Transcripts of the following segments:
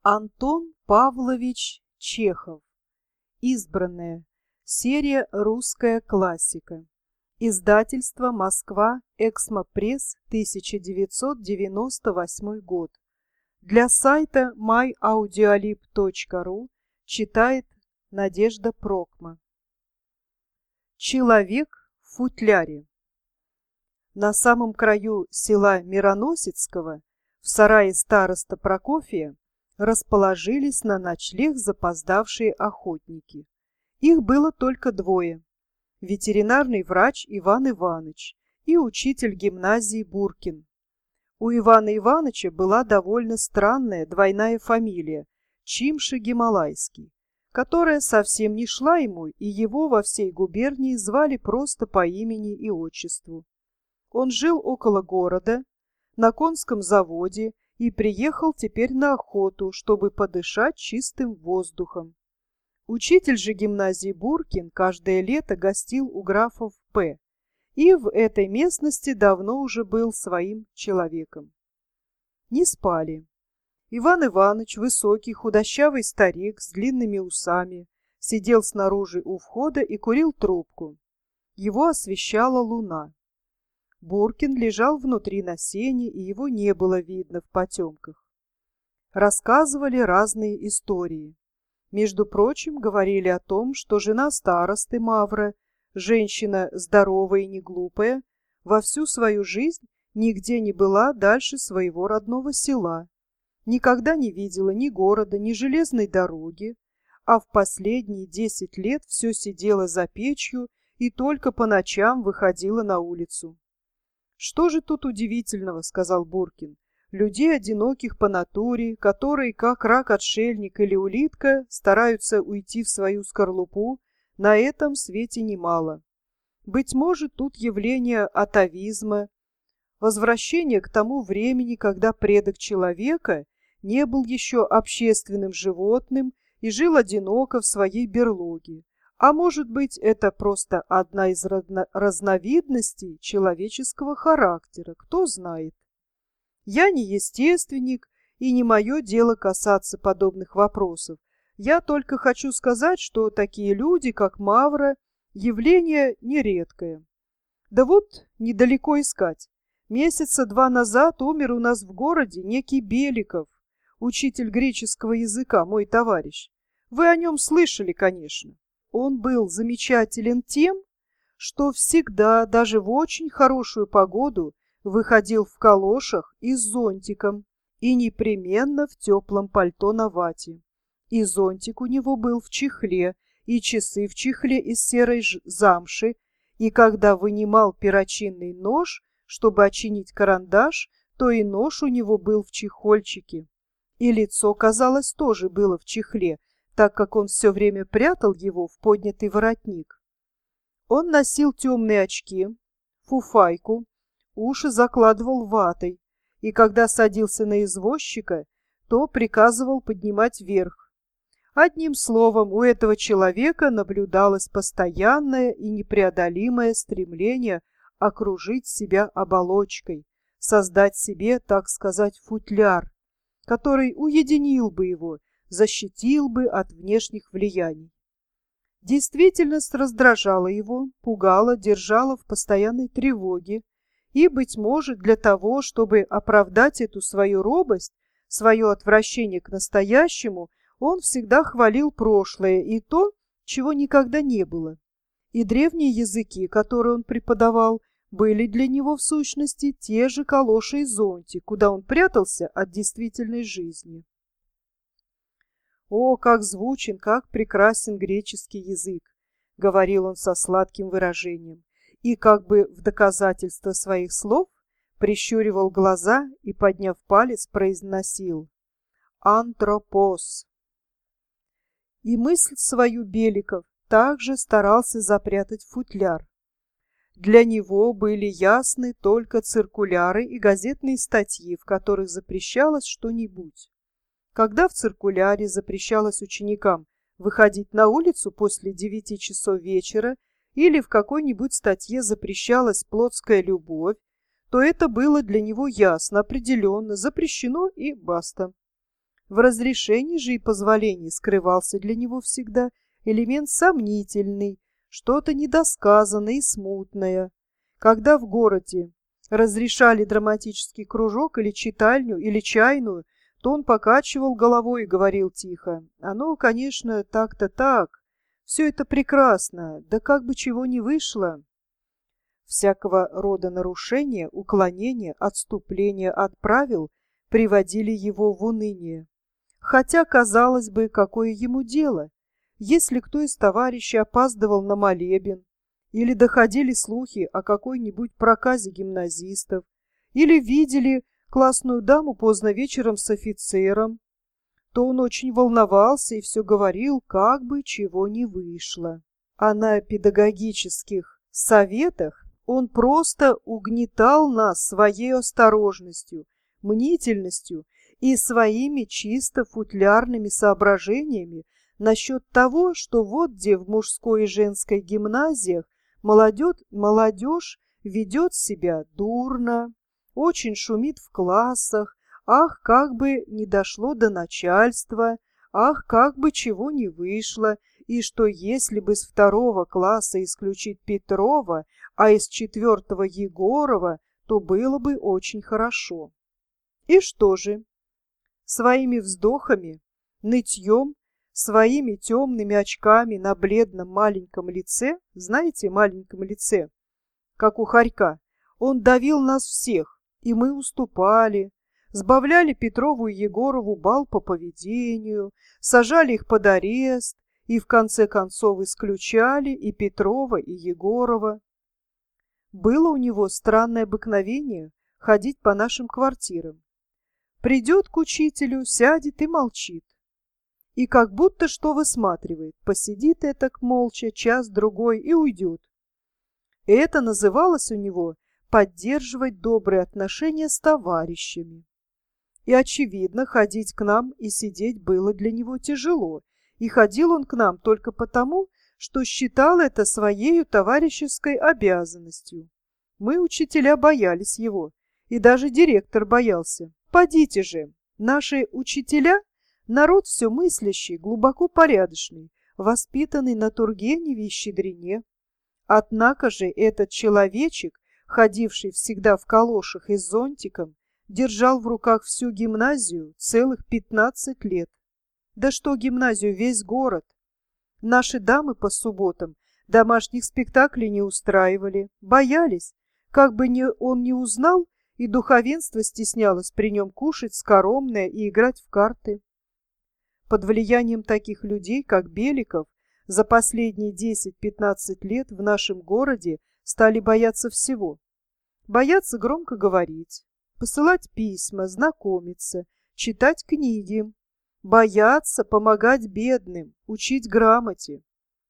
Антон Павлович Чехов. Избранное. Серия «Русская классика». Издательство «Москва. Эксмо-пресс», 1998 год. Для сайта myaudioLib.ru читает Надежда Прокма. Человек в футляре. На самом краю села Мироносицкого, в сарае староста Прокофия, расположились на ночлег запоздавшие охотники. Их было только двое: ветеринарный врач Иван Иваныч и учитель гимназии Буркин. У Ивана Иваныча была довольно странная двойная фамилия Чимши-Гималайский, которая совсем не шла ему, и его во всей губернии звали просто по имени и отчеству. Он жил около города, на конском заводе, и приехал теперь на охоту, чтобы подышать чистым воздухом. Учитель же гимназии Буркин каждое лето гостил у графов П. и в этой местности давно уже был своим человеком. Не спали. Иван Иваныч, высокий, худощавый старик с длинными усами, сидел снаружи у входа и курил трубку. Его освещала луна. Буркин лежал внутри на сене, и его не было видно в потемках. Рассказывали разные истории. Между прочим, говорили о том, что жена старосты Мавра, женщина здоровая и неглупая, во всю свою жизнь нигде не была дальше своего родного села, никогда не видела ни города, ни железной дороги, а в последние 10 лет все сидела за печью и только по ночам выходила на улицу. «Что же тут удивительного, — сказал Буркин, — людей одиноких по натуре, которые, как рак-отшельник или улитка, стараются уйти в свою скорлупу, на этом свете немало. Быть может, тут явление атавизма, возвращение к тому времени, когда предок человека не был еще общественным животным и жил одиноко в своей берлоге. А может быть, это просто одна из разновидностей человеческого характера, кто знает. Я не естественник, и не мое дело касаться подобных вопросов. Я только хочу сказать, что такие люди, как Мавра, явление нередкое. Да вот недалеко искать. Месяца 2 назад умер у нас в городе некий Беликов, учитель греческого языка, мой товарищ. Вы о нем слышали, конечно. Он был замечателен тем, что всегда, даже в очень хорошую погоду, выходил в калошах и с зонтиком, и непременно в теплом пальто на вате. И зонтик у него был в чехле, и часы в чехле из серой замши, и когда вынимал перочинный нож, чтобы очинить карандаш, то и нож у него был в чехольчике. И лицо, казалось, тоже было в чехле, так как он все время прятал его в поднятый воротник. Он носил темные очки, фуфайку, уши закладывал ватой, и когда садился на извозчика, то приказывал поднимать вверх. Одним словом, у этого человека наблюдалось постоянное и непреодолимое стремление окружить себя оболочкой, создать себе, так сказать, футляр, который уединил бы его, защитил бы от внешних влияний. Действительность раздражала его, пугала, держала в постоянной тревоге, и, быть может, для того, чтобы оправдать эту свою робость, свое отвращение к настоящему, он всегда хвалил прошлое и то, чего никогда не было. И древние языки, которые он преподавал, были для него в сущности те же калоши и зонтик, куда он прятался от действительной жизни. «О, как звучен, как прекрасен греческий язык!» — говорил он со сладким выражением, и как бы в доказательство своих слов прищуривал глаза и, подняв палец, произносил «Антропос». И мысль свою Беликов также старался запрятать в футляр. Для него были ясны только циркуляры и газетные статьи, в которых запрещалось что-нибудь. Когда в циркуляре запрещалось ученикам выходить на улицу после 9 часов вечера или в какой-нибудь статье запрещалась плотская любовь, то это было для него ясно, определенно, запрещено и баста. В разрешении же и позволении скрывался для него всегда элемент сомнительный, что-то недосказанное и смутное. Когда в городе разрешали драматический кружок или читальню, или чайную, то он покачивал головой и говорил тихо: «Оно, конечно, так-то так. Все это прекрасно, да как бы чего не вышло». Всякого рода нарушения, уклонения, отступления от правил приводили его в уныние. Хотя, казалось бы, какое ему дело, если кто из товарищей опаздывал на молебен, или доходили слухи о какой-нибудь проказе гимназистов, или видели классную даму поздно вечером с офицером, то он очень волновался и все говорил, как бы чего не вышло. А на педагогических советах он просто угнетал нас своей осторожностью, мнительностью и своими чисто футлярными соображениями насчет того, что вот где в мужской и женской гимназиях молодежь ведет себя дурно, очень шумит в классах, ах, как бы не дошло до начальства, ах, как бы чего не вышло, и что если бы с 2 класса исключить Петрова, а из 4 Егорова, то было бы очень хорошо. И что же? Своими вздохами, нытьем, своими темными очками на бледном маленьком лице, знаете, маленьком лице, как у хорька, он давил нас всех, и мы уступали, сбавляли Петрову и Егорову балл по поведению, сажали их под арест и в конце концов исключали и Петрова, и Егорова. Было у него странное обыкновение ходить по нашим квартирам. Придет к учителю, сядет и молчит. И как будто что высматривает, посидит этак молча час-другой и уйдет. И это называлось у него поддерживать добрые отношения с товарищами. И, очевидно, ходить к нам и сидеть было для него тяжело, и ходил он к нам только потому, что считал это своею товарищеской обязанностью. Мы, учителя, боялись его, и даже директор боялся. Подите же, наши учителя — народ все мыслящий, глубоко порядочный, воспитанный на Тургеневе и Щедрине. Однако же этот человечек, ходивший всегда в калошах и с зонтиком, держал в руках всю гимназию целых 15 лет. Да что гимназию, весь город. Наши дамы по субботам домашних спектаклей не устраивали, боялись, как бы он не узнал, и духовенство стеснялось при нем кушать скоромное и играть в карты. Под влиянием таких людей, как Беликов, за последние 10-15 лет в нашем городе стали бояться всего. Бояться громко говорить, посылать письма, знакомиться, читать книги. Бояться помогать бедным, учить грамоте.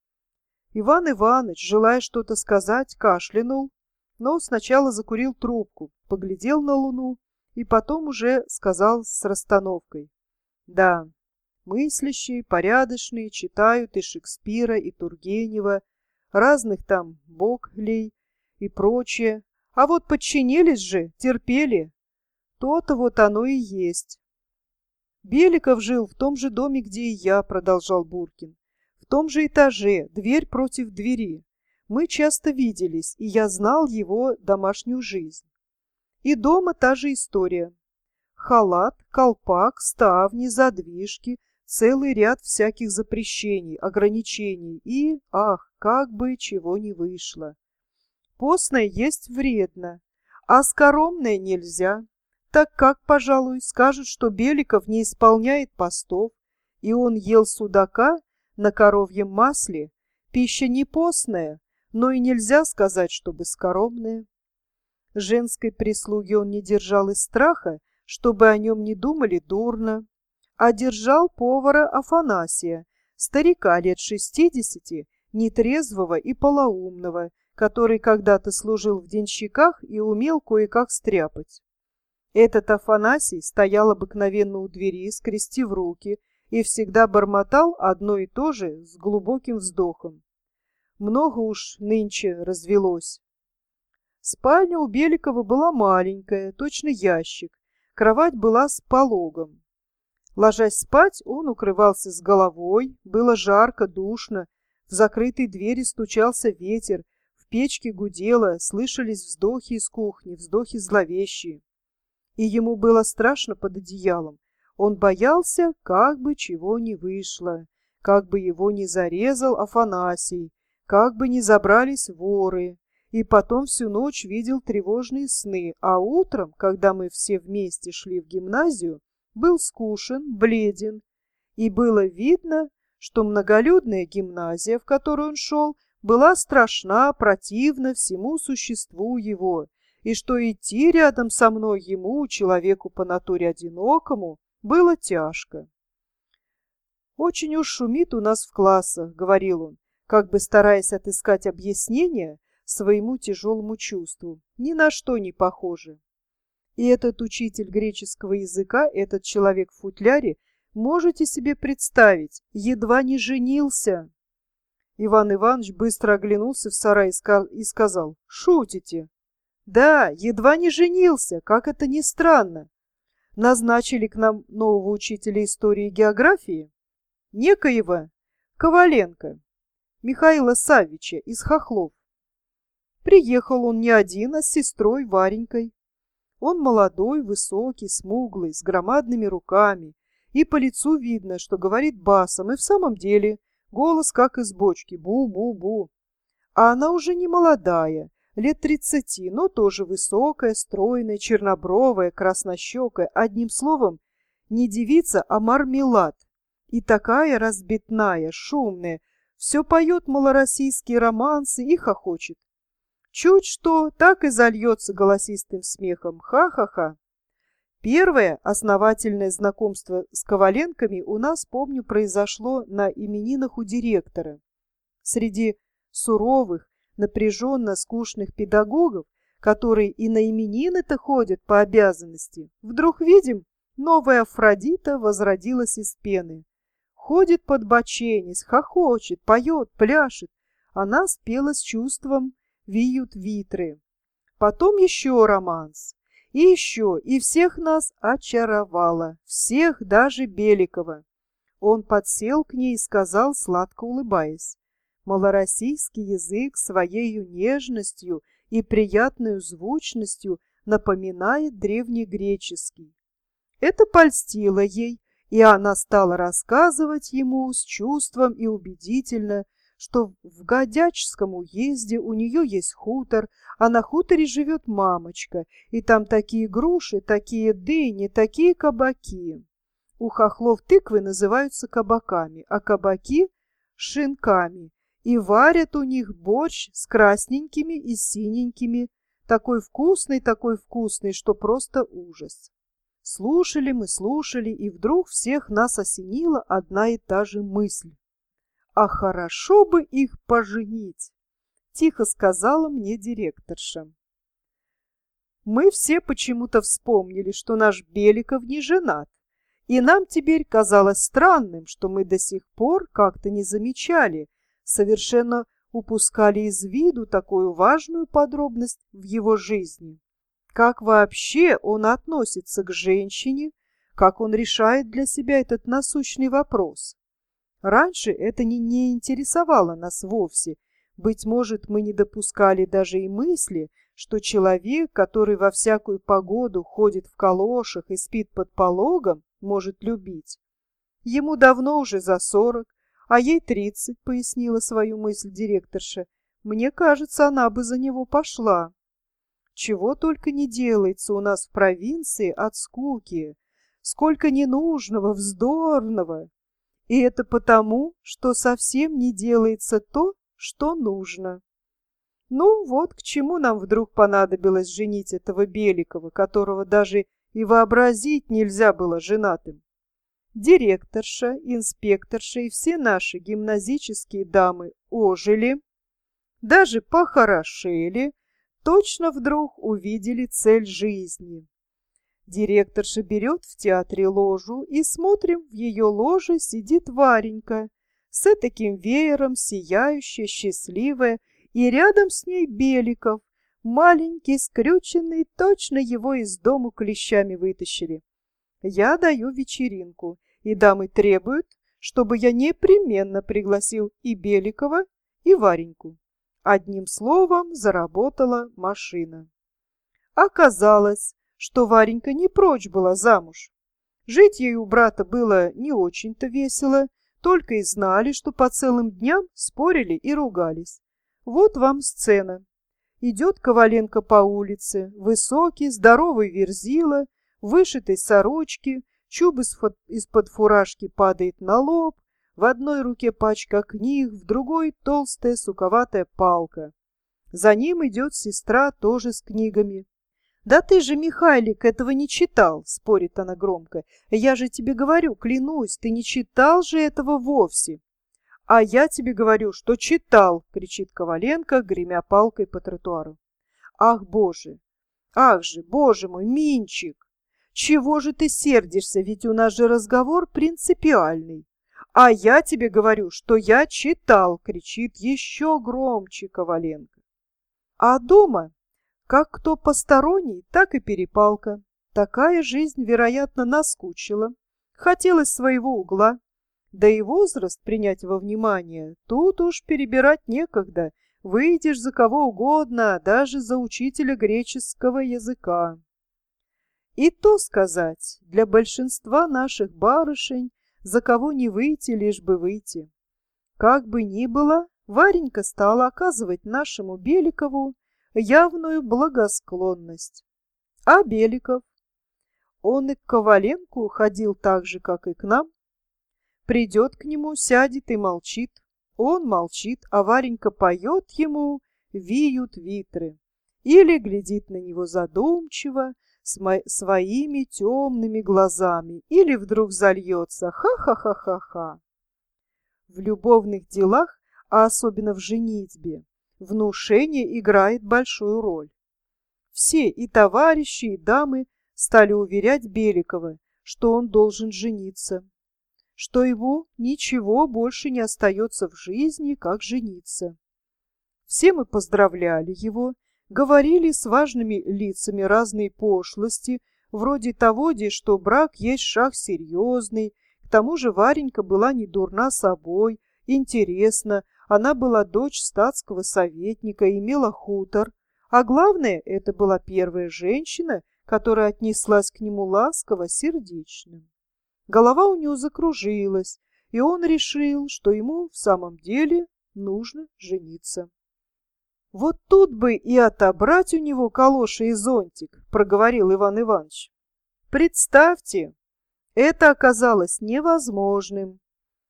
Иван Иванович, желая что-то сказать, кашлянул, но сначала закурил трубку, поглядел на луну и потом уже сказал с расстановкой: «Да, мыслящие, порядочные читают и Шекспира, и Тургенева, разных там Боклей и прочее, а вот подчинились же, терпели. То-то вот оно и есть». «Беликов жил в том же доме, где и я», — продолжал Буркин. «В том же этаже, дверь против двери. Мы часто виделись, и я знал его домашнюю жизнь. И дома та же история. Халат, колпак, ставни, задвижки, целый ряд всяких запрещений, ограничений и, ах, как бы чего не вышло. Постное есть вредно, а скоромное нельзя. Так как, пожалуй, скажут, что Беликов не исполняет постов, и он ел судака на коровьем масле, пища не постная, но и нельзя сказать, чтобы скоромная. Женской прислуги он не держал из страха, чтобы о нем не думали дурно, а держал повара Афанасия, старика лет 60, нетрезвого и полоумного, который когда-то служил в денщиках и умел кое-как стряпать. Этот Афанасий стоял обыкновенно у двери, скрестив руки, и всегда бормотал одно и то же с глубоким вздохом. Много уж нынче развелось. Спальня у Беликова была маленькая, точно ящик, кровать была с пологом. Ложась спать, он укрывался с головой, было жарко, душно, в закрытой двери стучался ветер, в печке гудело, слышались вздохи из кухни, вздохи зловещие. И ему было страшно под одеялом. Он боялся, как бы чего не вышло, как бы его не зарезал Афанасий, как бы не забрались воры. И потом всю ночь видел тревожные сны, а утром, когда мы все вместе шли в гимназию, был скушен, бледен, и было видно, что многолюдная гимназия, в которую он шел, была страшна, противна всему существу его, и что идти рядом со мной ему, человеку по натуре одинокому, было тяжко. «Очень уж шумит у нас в классах», — говорил он, как бы стараясь отыскать объяснение своему тяжелому чувству. «Ни на что не похоже». И этот учитель греческого языка, этот человек в футляре, можете себе представить, едва не женился. Иван Иванович быстро оглянулся в сарай и сказал: «Шутите?» «Да, едва не женился, как это ни странно. Назначили к нам нового учителя истории и географии, некоего Коваленко, Михаила Саввича из Хохлов. Приехал он не один, а с сестрой Варенькой. Он молодой, высокий, смуглый, с громадными руками, и по лицу видно, что говорит басом, и в самом деле голос как из бочки: бу-бу-бу. А она уже не молодая, лет 30, но тоже высокая, стройная, чернобровая, краснощекая, одним словом, не девица, а мармелад. И такая разбитная, шумная, все поет малороссийские романсы и хохочет. Чуть что, так и зальется голосистым смехом. Ха-ха-ха. Первое основательное знакомство с Коваленками у нас, помню, произошло на именинах у директора. Среди суровых, напряженно скучных педагогов, которые и на именины-то ходят по обязанности, вдруг видим, новая Афродита возродилась из пены. Ходит подбоченясь, хохочет, поет, пляшет. Она спела с чувством «Виют витры». Потом еще романс. И еще, и всех нас очаровала, всех, даже Беликова. Он подсел к ней и сказал, сладко улыбаясь: «Малороссийский язык своею нежностью и приятной звучностью напоминает древнегреческий». Это польстило ей, и она стала рассказывать ему с чувством и убедительно, что в Годячском уезде у нее есть хутор, а на хуторе живет мамочка, и там такие груши, такие дыни, такие кабаки. У хохлов тыквы называются кабаками, а кабаки — шинками, и варят у них борщ с красненькими и синенькими, такой вкусный, что просто ужас. Слушали мы, слушали, и вдруг всех нас осенила одна и та же мысль. «А хорошо бы их поженить», — тихо сказала мне директорша. Мы все почему-то вспомнили, что наш Беликов не женат, и нам теперь казалось странным, что мы до сих пор как-то не замечали, совершенно упускали из виду такую важную подробность в его жизни. Как вообще он относится к женщине, как он решает для себя этот насущный вопрос. Раньше это не интересовало нас вовсе. Быть может, мы не допускали даже и мысли, что человек, который во всякую погоду ходит в калошах и спит под пологом, может любить. Ему давно уже за 40, а ей 30, пояснила свою мысль директорша. Мне кажется, она бы за него пошла. Чего только не делается у нас в провинции от скуки, сколько ненужного, вздорного. И это потому, что совсем не делается то, что нужно. Ну вот к чему нам вдруг понадобилось женить этого Беликова, которого даже и вообразить нельзя было женатым. Директорша, инспекторша и все наши гимназические дамы ожили, даже похорошели, точно вдруг увидели цель жизни. Директорша берет в театре ложу, и смотрим, в ее ложе сидит Варенька, с таким веером, сияющая, счастливая, и рядом с ней Беликов, маленький, скрюченный, точно его из дому клещами вытащили. Я даю вечеринку, и дамы требуют, чтобы я непременно пригласил и Беликова, и Вареньку. Одним словом, заработала машина. Оказалось, что Варенька не прочь была замуж. Жить ей у брата было не очень-то весело, только и знали, что по целым дням спорили и ругались. Вот вам сцена. Идет Коваленко по улице, высокий, здоровый верзила, в вышитой сорочке, чуб из-под фуражки падает на лоб, в одной руке пачка книг, в другой толстая суковатая палка. За ним идет сестра тоже с книгами. «Да ты же, Михайлик, этого не читал», — спорит она громко. «Я же тебе говорю, клянусь, ты не читал же этого вовсе». «А я тебе говорю, что читал», — кричит Коваленко, гремя палкой по тротуару. «Ах, Боже! Ах же, Боже мой, Минчик! Чего же ты сердишься, ведь у нас же разговор принципиальный». «А я тебе говорю, что я читал», — кричит еще громче Коваленко. А дома, как кто посторонний, так и перепалка. Такая жизнь, вероятно, наскучила. Хотелось своего угла. Да и возраст принять во внимание, тут уж перебирать некогда. Выйдешь за кого угодно, даже за учителя греческого языка. И то сказать, для большинства наших барышень за кого не выйти, лишь бы выйти. Как бы ни было, Варенька стала оказывать нашему Беликову явную благосклонность. А Беликов? Он и к Коваленку ходил так же, как и к нам. Придет к нему, сядет и молчит. Он молчит, а Варенька поет ему «Виют витры» или глядит на него задумчиво, своими темными глазами, или вдруг зальется «Ха-ха-ха-ха-ха». В любовных делах, а особенно в женитьбе, внушение играет большую роль. Все, и товарищи, и дамы, стали уверять Беликова, что он должен жениться, что ему ничего больше не остается в жизни, как жениться. Все мы поздравляли его, говорили с важными лицами разные пошлости, вроде того, что брак есть шаг серьезный. К тому же Варенька была не дурна собой, интересна, она была дочь статского советника, имела хутор. А главное, это была первая женщина, которая отнеслась к нему ласково, сердечно. Голова у него закружилась, и он решил, что ему в самом деле нужно жениться. «Вот тут бы и отобрать у него калоши и зонтик», — проговорил Иван Иванович. Представьте, это оказалось невозможным.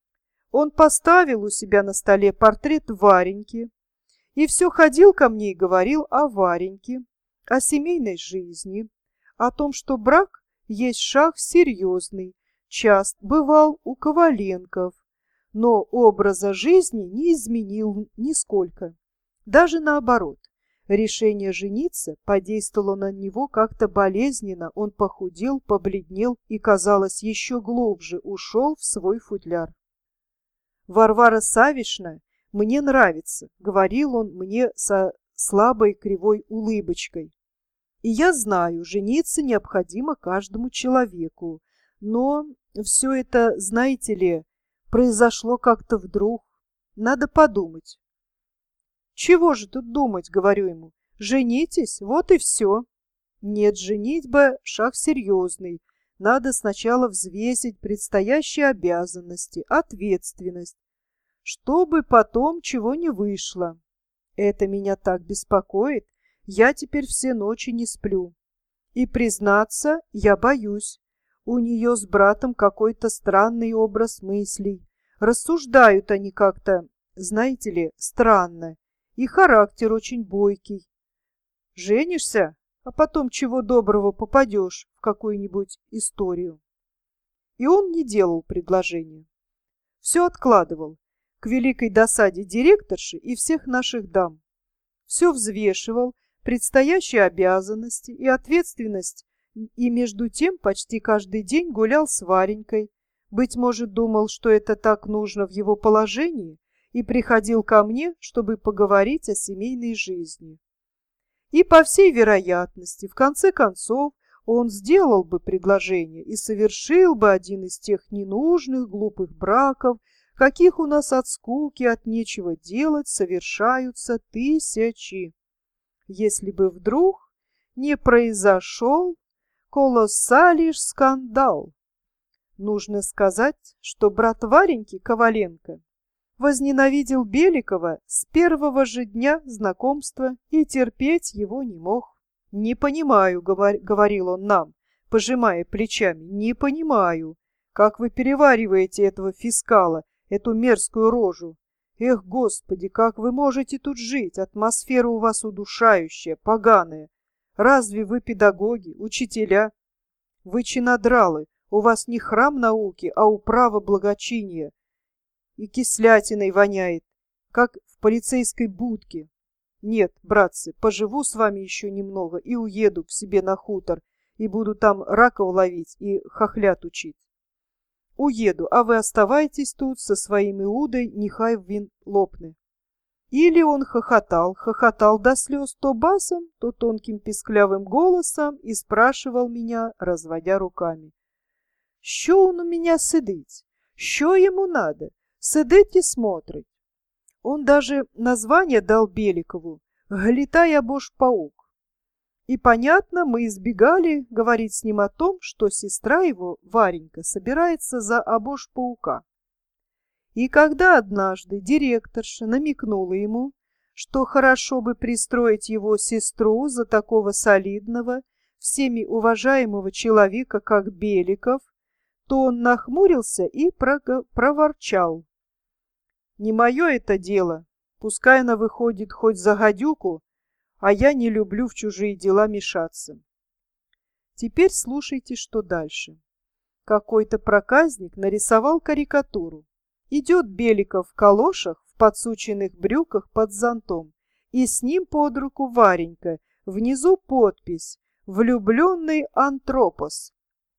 Он поставил у себя на столе портрет Вареньки и все ходил ко мне и говорил о Вареньке, о семейной жизни, о том, что брак есть шаг серьезный, часто бывал у Коваленков, но образа жизни не изменил нисколько. Даже наоборот, решение жениться подействовало на него как-то болезненно, он похудел, побледнел и, казалось, еще глубже ушел в свой футляр. «Варвара Савишна мне нравится», — говорил он мне со слабой кривой улыбочкой. «И я знаю, жениться необходимо каждому человеку, но все это, знаете ли, произошло как-то вдруг. Надо подумать». «Чего же тут думать?» — говорю ему. «Женитесь, вот и все». «Нет, женитьба — шаг серьезный. Надо сначала взвесить предстоящие обязанности, ответственность, чтобы потом чего не вышло. Это меня так беспокоит, я теперь все ночи не сплю. И, признаться, я боюсь. У нее с братом какой-то странный образ мыслей. Рассуждают они как-то, знаете ли, странно. И характер очень бойкий. Женишься, а потом чего доброго попадешь в какую-нибудь историю». И он не делал предложения. Все откладывал, к великой досаде директорши и всех наших дам. Все взвешивал, предстоящие обязанности и ответственность, и между тем почти каждый день гулял с Варенькой. Быть может, думал, что это так нужно в его положении, и приходил ко мне, чтобы поговорить о семейной жизни. И, по всей вероятности, в конце концов, Он сделал бы предложение и совершил бы один из тех ненужных глупых браков, каких у нас от скуки, от нечего делать совершаются тысячи. Если бы вдруг не произошел колоссалиш скандал. Нужно сказать, что брат Вареньки, Коваленко, возненавидел Беликова с первого же дня знакомства и терпеть его не мог. «Не понимаю», — говорил он нам, пожимая плечами, — «не понимаю, как вы перевариваете этого фискала, эту мерзкую рожу. Эх, Господи, как вы можете тут жить? Атмосфера у вас удушающая, поганая. Разве вы педагоги, учителя? Вы чинодралы, у вас не храм науки, а управа благочиния. И кислятиной воняет, как в полицейской будке. Нет, братцы, поживу с вами еще немного и уеду к себе на хутор, и буду там раков ловить и хохлят учить. Уеду, а вы оставайтесь тут со своим Иудой, нехай він лопне». Или он хохотал до слез то басом, то тонким писклявым голосом и спрашивал меня, разводя руками: «Що он у меня сидить? Що ему надо? Сидить и смотрит». Он даже название дал Беликову «Глитай, або паук». И, понятно, мы избегали говорить с ним о том, что сестра его, Варенька, собирается за обож паука. И когда однажды директорша намекнула ему, что хорошо бы пристроить его сестру за такого солидного, всеми уважаемого человека, как Беликов, то он нахмурился и проворчал: «Не мое это дело, пускай она выходит хоть за гадюку, а я не люблю в чужие дела мешаться». Теперь слушайте, что дальше. Какой-то проказник нарисовал карикатуру. Идет Беликов в калошах, в подсученных брюках под зонтом, и с ним под руку Варенька, внизу подпись «Влюбленный Антропос».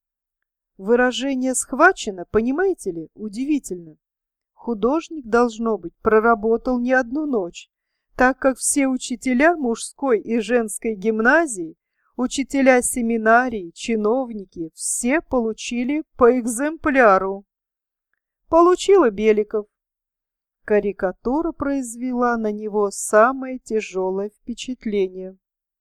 Выражение схвачено, понимаете ли, удивительно. Художник, должно быть, проработал не одну ночь, так как все учителя мужской и женской гимназии, учителя семинарий, чиновники, все получили по экземпляру. Получил и Беликов. Карикатура произвела на него самое тяжелое впечатление.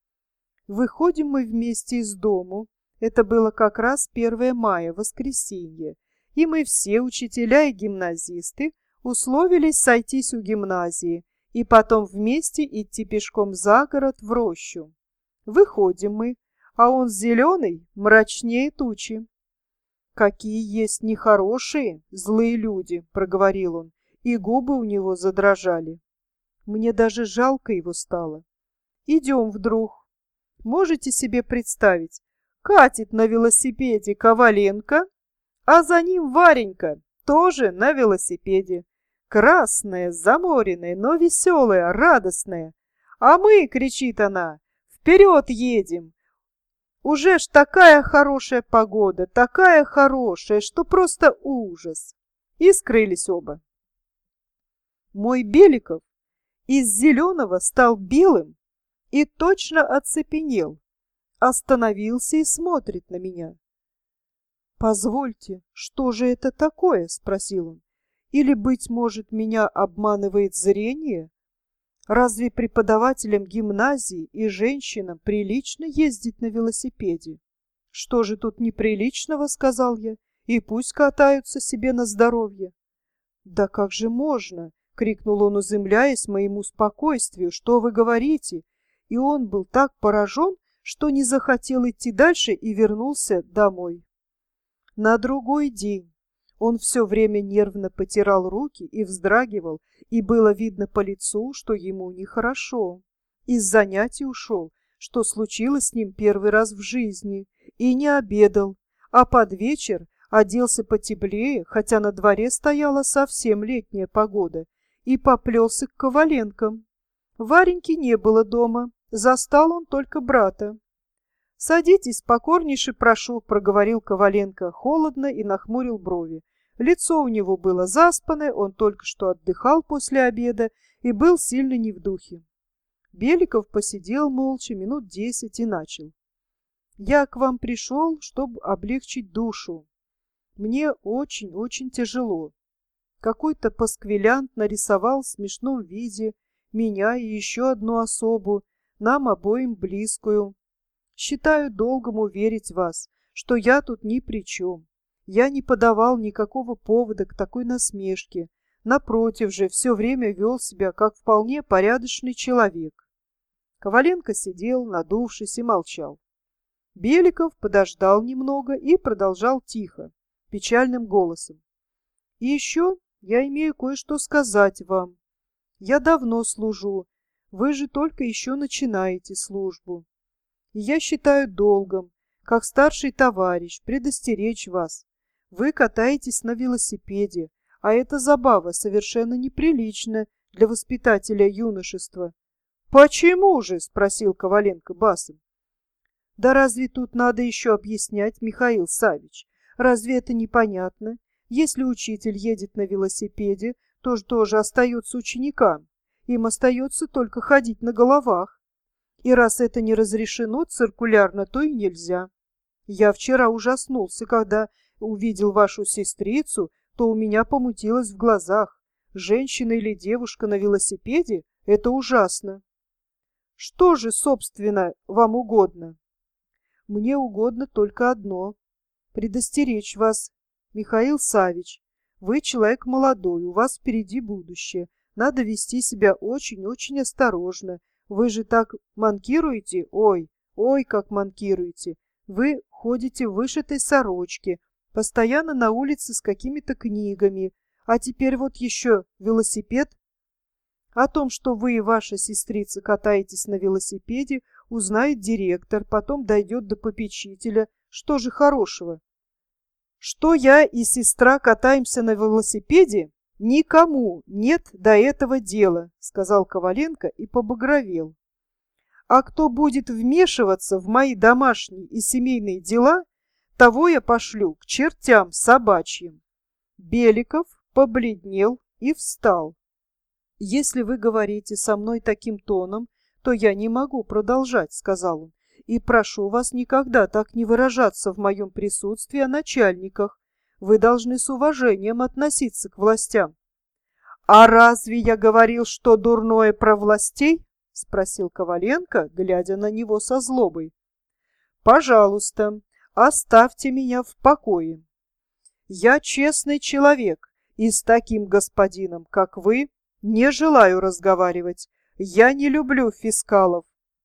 Выходим мы вместе из дому, это было как раз 1 мая, воскресенье, и мы все, учителя и гимназисты, условились сойтись у гимназии и потом вместе идти пешком за город в рощу. Выходим мы, а он зеленый, мрачнее тучи. «Какие есть нехорошие, злые люди», — проговорил он, и губы у него задрожали. Мне даже жалко его стало. Идем вдруг. Можете себе представить, катит на велосипеде Коваленко, а за ним Варенька, тоже на велосипеде. Красная, заморенная, но веселая, радостная. А мы, кричит она, вперед едем. Уже ж такая хорошая погода, такая хорошая, что просто ужас. И скрылись оба. Мой Беликов из зеленого стал белым и точно оцепенел, остановился и смотрит на меня. «Позвольте, что же это такое?» — спросил он. «Или, быть может, меня обманывает зрение? Разве преподавателям гимназии и женщинам прилично ездить на велосипеде?» «Что же тут неприличного?» — сказал я. «И пусть катаются себе на здоровье». «Да как же можно?» — крикнул он, изумляясь моему спокойствию. «Что вы говорите?» И он был так поражен, что не захотел идти дальше и вернулся домой. На другой день он все время нервно потирал руки и вздрагивал, и было видно по лицу, что ему нехорошо. Из занятий ушел, что случилось с ним 1 раз в жизни, и не обедал, а под вечер оделся потеплее, хотя на дворе стояла совсем летняя погода, и поплелся к Коваленкам. Вареньки не было дома, застал он только брата. «Садитесь, покорнейше прошу», — проговорил Коваленко холодно и нахмурил брови. Лицо у него было заспанное, он только что отдыхал после обеда и был сильно не в духе. Беликов посидел молча минут 10 и начал. Я к вам пришел, чтобы облегчить душу. Мне очень-очень тяжело. Какой-то пасквилянт нарисовал в смешном виде меня и еще одну особу, нам обоим близкую. Считаю долгом уверить вас, что я тут ни при чем. Я не подавал никакого повода к такой насмешке. Напротив же, все время вел себя как вполне порядочный человек. Коваленко сидел, надувшись, и молчал. Беликов подождал немного и продолжал тихо, печальным голосом. И еще я имею кое-что сказать вам. Я давно служу, вы же только еще начинаете службу. И я считаю долгом, как старший товарищ, предостеречь вас. Вы катаетесь на велосипеде, а эта забава совершенно неприлична для воспитателя юношества. «Почему же?» — спросил Коваленко басом. «Да разве тут надо еще объяснять, Михаил Саввич? Разве это непонятно? Если учитель едет на велосипеде, то же тоже остается ученикам. Им остается только ходить на головах. И раз это не разрешено циркулярно, то и нельзя. Я вчера ужаснулся, когда увидел вашу сестрицу, то у меня помутилось в глазах. Женщина или девушка на велосипеде — это ужасно. Что же, собственно, вам угодно? Мне угодно только одно — предостеречь вас, Михаил Саввич. Вы человек молодой, у вас впереди будущее. Надо вести себя очень-очень осторожно. Вы же так манкируете? Ой, ой, как манкируете. Вы ходите в вышитой сорочке, постоянно на улице с какими-то книгами. А теперь вот еще велосипед. О том, что вы и ваша сестрица катаетесь на велосипеде, узнает директор, потом дойдет до попечителя. Что же хорошего? Что я и сестра катаемся на велосипеде, никому нет до этого дела, сказал Коваленко и побагровел. А кто будет вмешиваться в мои домашние и семейные дела, того я пошлю к чертям собачьим. Беликов побледнел и встал. «Если вы говорите со мной таким тоном, то я не могу продолжать», — сказал он, «и прошу вас никогда так не выражаться в моем присутствии о начальниках. Вы должны с уважением относиться к властям». «А разве я говорил, что дурное про властей?» — спросил Коваленко, глядя на него со злобой. «Пожалуйста, оставьте меня в покое. Я честный человек, и с таким господином, как вы, не желаю разговаривать. Я не люблю фискалов».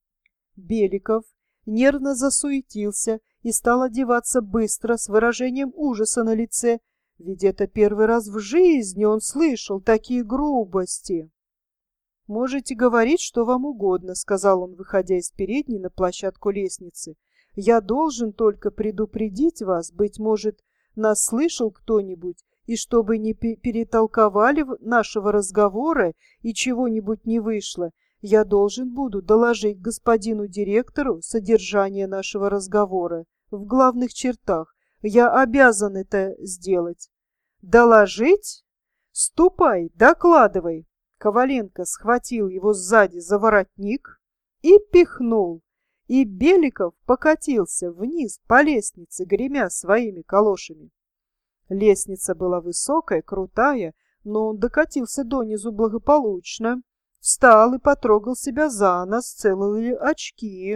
Беликов нервно засуетился и стал одеваться быстро, с выражением ужаса на лице, ведь это первый раз в жизни он слышал такие грубости. «Можете говорить, что вам угодно», — сказал он, выходя из передней на площадку лестницы. «Я должен только предупредить вас, быть может, нас слышал кто-нибудь, и чтобы не перетолковали нашего разговора и чего-нибудь не вышло, я должен буду доложить господину директору содержание нашего разговора в главных чертах. Я обязан это сделать». «Доложить? Ступай, докладывай». Коваленко схватил его сзади за воротник и пихнул, и Беликов покатился вниз по лестнице, гремя своими калошами. Лестница была высокая, крутая, но он докатился донизу благополучно, встал и потрогал себя за нос, целые ли очки.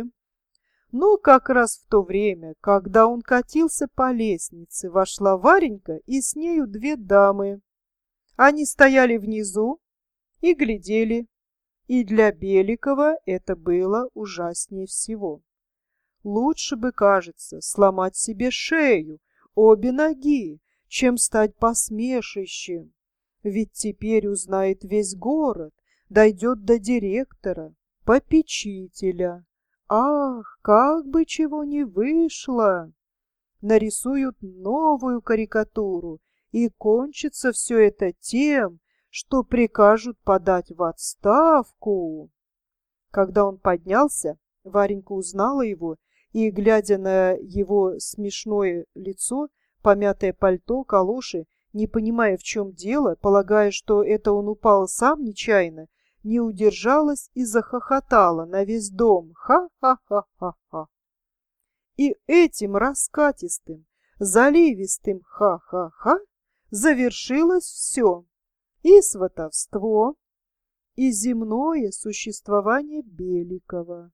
Но как раз в то время, когда он катился по лестнице, вошла Варенька и с нею две дамы. Они стояли внизу и глядели, и для Беликова это было ужаснее всего. Лучше бы, кажется, сломать себе шею, обе ноги, чем стать посмешищем. Ведь теперь узнает весь город, дойдет до директора, попечителя. Ах, как бы чего не вышло! Нарисуют новую карикатуру, и кончится все это тем, что прикажут подать в отставку. Когда он поднялся, Варенька узнала его и, глядя на его смешное лицо, помятое пальто, калоши, не понимая, в чем дело, полагая, что это он упал сам нечаянно, не удержалась и захохотала на весь дом. Ха-ха-ха-ха-ха. И этим раскатистым, заливистым ха-ха-ха завершилось все. И сватовство, и земное существование Беликова.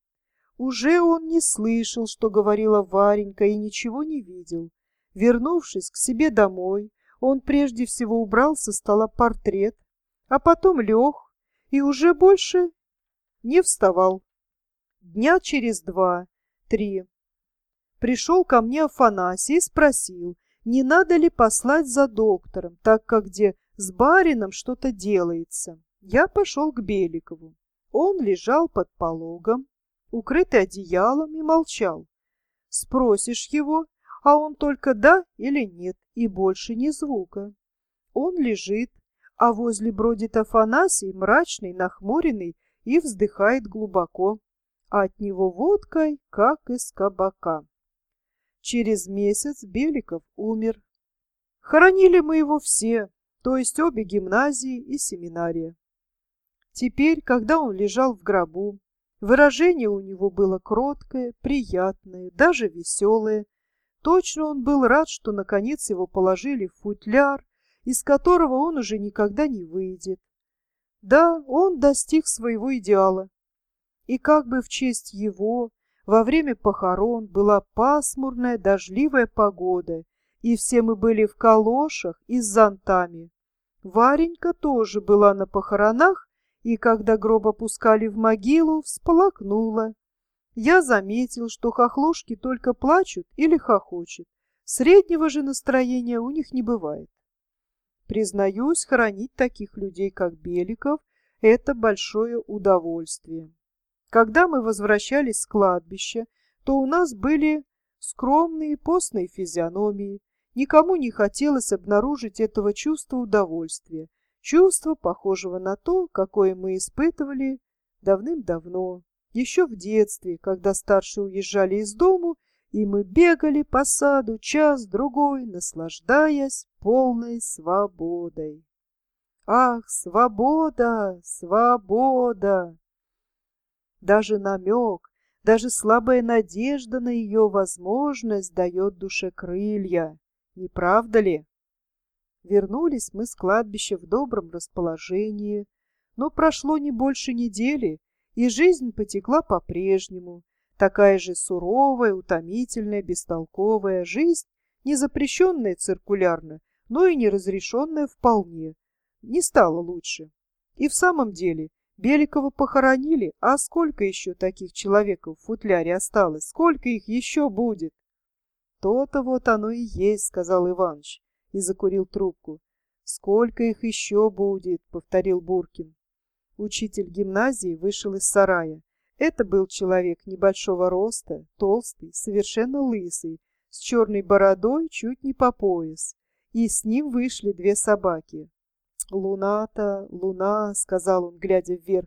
Уже он не слышал, что говорила Варенька, и ничего не видел. Вернувшись к себе домой, он прежде всего убрал со стола портрет, а потом лег и уже больше не вставал. Дня через 2-3 пришел ко мне Афанасий и спросил, не надо ли послать за доктором, так как где с барином что-то делается. Я пошел к Беликову. Он лежал под пологом, укрытый одеялом, и молчал. Спросишь его, а он только да или нет, и больше ни звука. Он лежит, а возле бродит Афанасий, мрачный, нахмуренный, и вздыхает глубоко, а от него водкой, как из кабака. Через месяц Беликов умер. Хоронили мы его все, то есть обе гимназии и семинария. Теперь, когда он лежал в гробу, выражение у него было кроткое, приятное, даже веселое. Точно он был рад, что наконец его положили в футляр, из которого он уже никогда не выйдет. Да, он достиг своего идеала. И как бы в честь его во время похорон была пасмурная дождливая погода, и все мы были в калошах и с зонтами. Варенька тоже была на похоронах, и когда гроб опускали в могилу, всплакнула. Я заметил, что хохлушки только плачут или хохочут. Среднего же настроения у них не бывает. Признаюсь, хоронить таких людей, как Беликов, это большое удовольствие. Когда мы возвращались с кладбища, то у нас были скромные постные физиономии. Никому не хотелось обнаружить этого чувства удовольствия, чувства, похожего на то, какое мы испытывали давным-давно, еще в детстве, когда старшие уезжали из дому, и мы бегали по саду час-другой, наслаждаясь полной свободой. Ах, свобода, свобода! Даже намек, даже слабая надежда на ее возможность дает душе крылья. Не правда ли? Вернулись мы с кладбища в добром расположении, но прошло не больше недели, и жизнь потекла по-прежнему. Такая же суровая, утомительная, бестолковая жизнь, не запрещенная циркулярно, но и не разрешенная вполне. Не стало лучше. И в самом деле Беликова похоронили, а сколько еще таких человеков в футляре осталось? Сколько их еще будет? То-то вот оно и есть, сказал Иваныч и закурил трубку. Сколько их еще будет, повторил Буркин. Учитель гимназии вышел из сарая. Это был человек небольшого роста, толстый, совершенно лысый, с черной бородой чуть не по пояс. И с ним вышли две собаки. «Луна-то, луна», — сказал он, глядя вверх.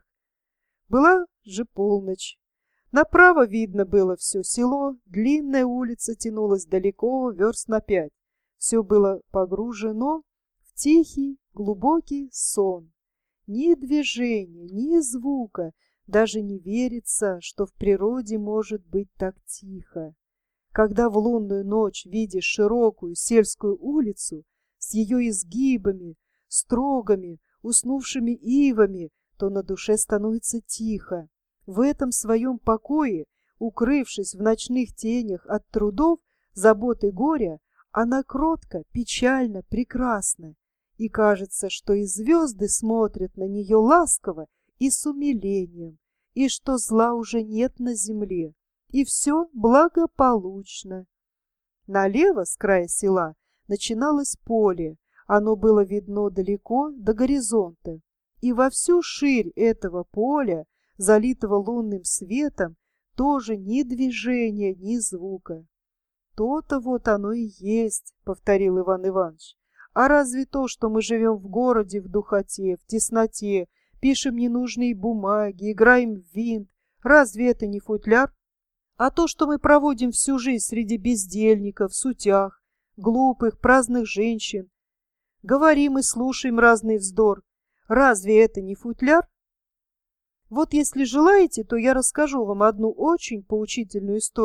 Была же полночь. Направо видно было все село, длинная улица тянулась далеко, верст на 5. Все было погружено в тихий, глубокий сон. Ни движения, ни звука, даже не верится, что в природе может быть так тихо. Когда в лунную ночь видишь широкую сельскую улицу с ее изгибами, строгами, уснувшими ивами, то на душе становится тихо. В этом своем покое, укрывшись в ночных тенях от трудов, забот и горя, она кротко, печально, прекрасна, и кажется, что и звезды смотрят на нее ласково и с умилением, и что зла уже нет на земле, и все благополучно. Налево, с края села, начиналось поле, оно было видно далеко до горизонта, и во всю ширь этого поля, залитого лунным светом, тоже ни движения, ни звука. То-то вот оно и есть, повторил Иван Иванович. А разве то, что мы живем в городе в духоте, в тесноте, пишем ненужные бумаги, играем в винт, разве это не футляр? А то, что мы проводим всю жизнь среди бездельников, сутях, глупых, праздных женщин, говорим и слушаем разный вздор, разве это не футляр? Вот если желаете, то я расскажу вам одну очень поучительную историю.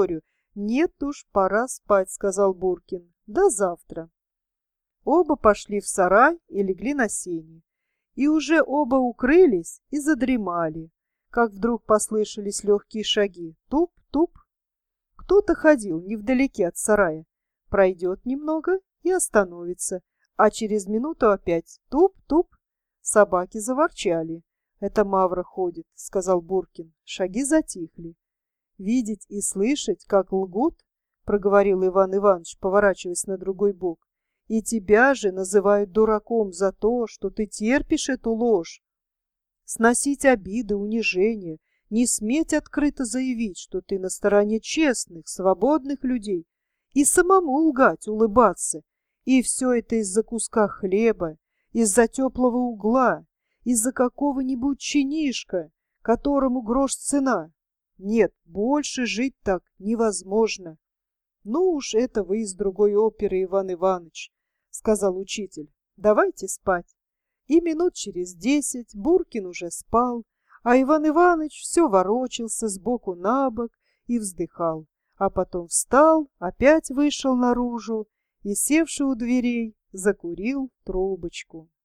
Нет уж, пора спать, сказал Буркин. До завтра. Оба пошли в сарай и легли на сени. И уже оба укрылись и задремали, как вдруг послышались легкие шаги. Туп-туп. Кто-то ходил невдалеке от сарая. Пройдет немного и остановится, а через минуту опять туп-туп. Собаки заворчали. «Это Мавра ходит», — сказал Буркин. Шаги затихли. «Видеть и слышать, как лгут», — проговорил Иван Иванович, поворачиваясь на другой бок. «И тебя же называют дураком за то, что ты терпишь эту ложь. Сносить обиды, унижения, не сметь открыто заявить, что ты на стороне честных, свободных людей, и самому лгать, улыбаться. И все это из-за куска хлеба, из-за теплого угла, из-за какого-нибудь чинишка, которому грош цена. Нет, больше жить так невозможно». «Ну уж это вы из другой оперы, Иван Иванович», — сказал учитель. «Давайте спать». И минут через 10 Буркин уже спал, а Иван Иванович все ворочался сбоку на бок и вздыхал, а потом встал, опять вышел наружу и, севши у дверей, закурил трубочку.